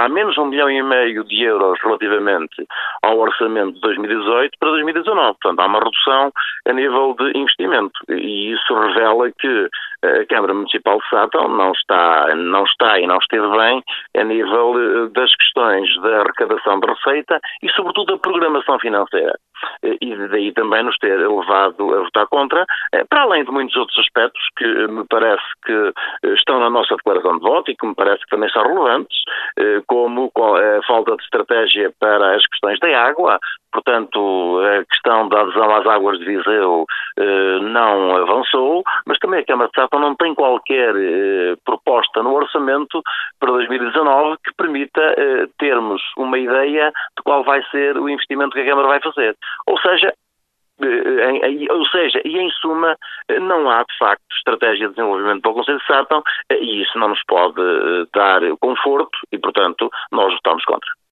há menos de 1,5 milhão de euros relativamente ao orçamento de 2018 para 2019. Portanto, há uma redução a nível de investimento. E isso revela que a Câmara Municipal de Sátão não está e não esteve bem a nível das questões da arrecadação de receita e, sobretudo, da programação financeira. E daí também nos ter levado a votar contra, para além de muitos outros aspectos que me parece que estão na nossa declaração de voto e que me parece que também são relevantes, como a falta de estratégia para as questões da água. Portanto, a questão da adesão às águas de Viseu não avançou, mas também a Câmara de Sátão não tem qualquer proposta no orçamento para 2019 que permita termos uma ideia de qual vai ser o investimento que a Câmara vai fazer. Ou seja, e em suma, não há de facto estratégia de desenvolvimento para o Concelho de Sátão e isso não nos pode dar conforto e, portanto, nós votamos contra.